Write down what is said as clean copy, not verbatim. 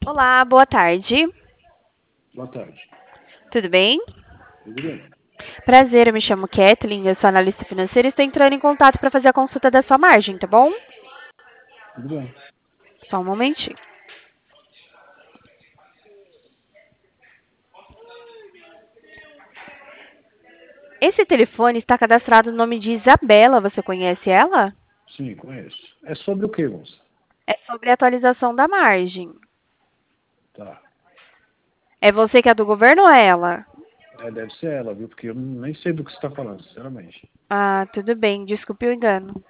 Olá, boa tarde. Boa tarde. Tudo bem? Tudo bem? Prazer, eu me chamo Kathleen, eu sou analista financeira e estou entrando em contato para fazer a consulta da sua margem, tá bom? Tudo bem. Só um momentinho. Esse telefone está cadastrado no nome de Isabela, você conhece ela? Sim, conheço. É sobre o que, moça? É sobre a atualização da margem. Tá. É você que é do governo ou é ela? É, deve ser ela, viu? Porque eu nem sei do que você está falando, sinceramente. Ah, tudo bem, desculpe o engano.